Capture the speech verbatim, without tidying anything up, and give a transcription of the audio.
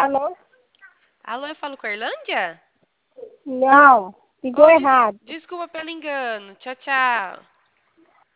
Alô? Alô, eu falo com a Irlândia? Não, ligou Oi, des- errado. desculpa pelo engano. Tchau, tchau.